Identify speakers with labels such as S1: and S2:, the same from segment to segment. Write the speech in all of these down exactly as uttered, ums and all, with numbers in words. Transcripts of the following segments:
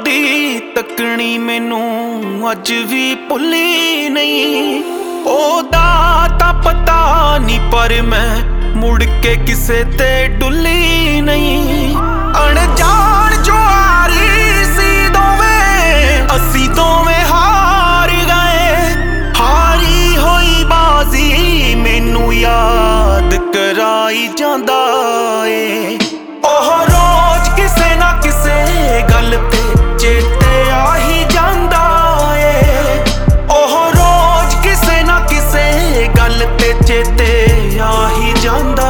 S1: ਉਹਦੀ ਤੱਕਣੀ ਮੈਨੂੰ ਅੱਜ ਵੀ ਭੁੱਲੀ ਨਹੀਂ। ਉਹਦਾ ਤਾਂ ਪਤਾ ਨਹੀਂ ਪਰ ਮੈਂ ਮੁੜ ਕੇ ਕਿਸੇ ਤੇ ਡੁੱਲੀ ਨਹੀਂ। ਅਣਜਾਣ ਜੋ ਆ ਰਹੀ ਸੀ ਦੋਵੇਂ, ਅਸੀਂ ਦੋਵੇਂ ਹਾਰ ਗਏ। ਹਾਰੀ ਹੋਈ ਬਾਜ਼ੀ ਮੈਨੂੰ ਯਾਦ ਕਰਾਈ ਜਾਂਦਾ ਏ। ਉਹ ਰੋਜ਼ ਕਿਸੇ ਨਾ ਕਿਸੇ ਗੱਲ ਤੇ ਚੇਤੇ ਆ ਹੀ ਜਾਂਦਾ ਏ। ਉਹ ਰੋਜ਼ ਕਿਸੇ ਨਾ ਕਿਸੇ ਗੱਲ ਤੇ ਚੇਤੇ ਆ ਹੀ ਜਾਂਦਾ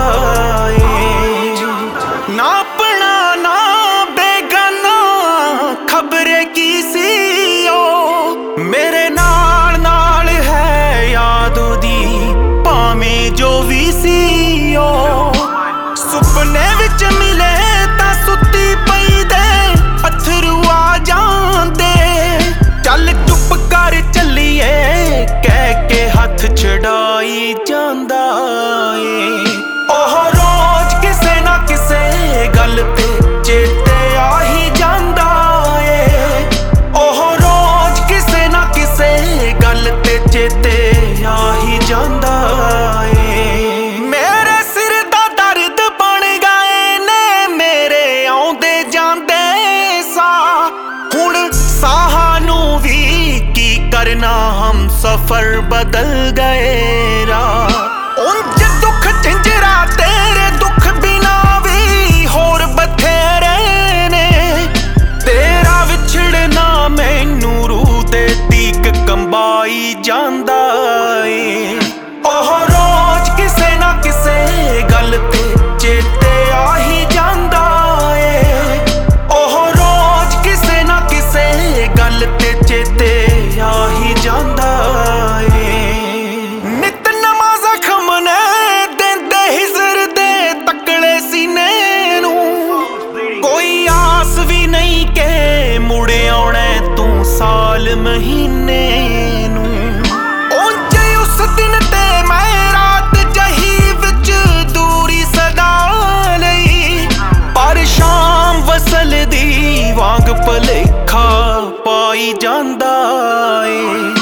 S1: ਏ। ਨਾ ਆਪਣਾ ਨਾ ਬੇਗਾਨਾ ਖਬਰੇ ਕੀ ਸੀ ਉਹ, ਮੇਰੇ ਨਾਲ ਨਾਲ ਹੈ ਯਾਦ ਉਹਦੀ ਭਾਵੇਂ ਜੋ ਵੀ ਸੀ ਉਹ। ਸੁਪਨੇ ਵਿੱਚ ਮਿਲੇ ਤਾਂ ਸੁੱਤੀ ਪਈ ਦੇ ਅਥਰੂ ਆ ਜਾਂਦੇ। ਚੱਲ ਚੁੱਪ ਕਰ ਚੱਲੀਏ ਕਹਿ ਕੇ ਹੱਥ ਛਡਾਈ ਜਾਂਦਾ ਏ। ਉਹ ਰੋਜ਼ ਕਿਸੇ ਨਾ ਕਿਸੇ ਗੱਲ ਤੇ ਚੇਤੇ ਆ ਹੀ ਜਾਂਦਾ ਏ। ਉਹ ਰੋਜ਼ ਕਿਸੇ ਨਾ ਕਿਸੇ ਗੱਲ ਤੇ ਚੇਤੇ ਆ ਹੀ ਜਾਂਦਾ ਏ। ਮੇਰੇ ਸਿਰ ਦਾ ਦਰਦ ਬਣ ਗਏ ਨੇ ਮੇਰੇ ਆਉਂਦੇ ਜਾਂਦੇ ਸਾਹ। ਹੁਣ ਸਾਹਾਂ ਨੂੰ ਵੀ ਕੀ ਕਰਨਾ ਹਮ ਸਫਰ ਬਦਲ ਗਏ ਰਾਹ। ਉਂਝ ਦੁੱਖ ਝੰਜਰਾ ਤੇਰੇ ਦੁੱਖ ਬਿਨਾ ਵੀ ਹੋਰ ਬਥੇਰੇ ਨੇ। ਤੇਰਾ ਵਿਛੜਨਾ ਮੈਨੂੰ ਰੂਹ ਦੇ ਤੀਕ ਕੰਬਾਈ ਜਾਂਦਾ ਏ। ਉਹ ਰੋਜ਼ ਕਿਸੇ ਨਾ ਕਿਸੇ ਗੱਲ ਤੇ ਚੇਤੇ ਆ ਹੀ ਜਾਂਦਾ ਏ। ਉਹ ਰੋਜ਼ ਕਿਸੇ ਨਾ ਕਿਸੇ ਗੱਲ ਤੇ ਚੇਤੇ ਆ ਹੀ ਜਾਂਦਾ ਏ। ਨਿਤ ਨਵਾਂ ਜ਼ਖਮ ਨੇ ਦਿੰਦੇ ਹਿਜ਼ਰ ਦੇ ਤਕੜੇ ਸੀਨੇ ਨੂੰ। ਕੋਈ ਆਸ ਵੀ ਨਹੀਂ ਕਿ ਮੁੜ ਆਉਣਾ ਤੂੰ ਸਾਲ ਮਹੀਨੇ ਨੂੰ। ਉਂਝ ਉਸ ਦਿਨ ਤੇ ਮੈਂ ਰਾਤ ਜਹੀ ਵਿੱਚ ਦੂਰੀ ਸਦਾ ਲਈ, ਪਰ ਸ਼ਾਮ ਵਸਲ ਦੀ ਵਾਂਗ ਭਲੇਖਾ ਪਾਈ ਜਾਂਦਾ ਏ।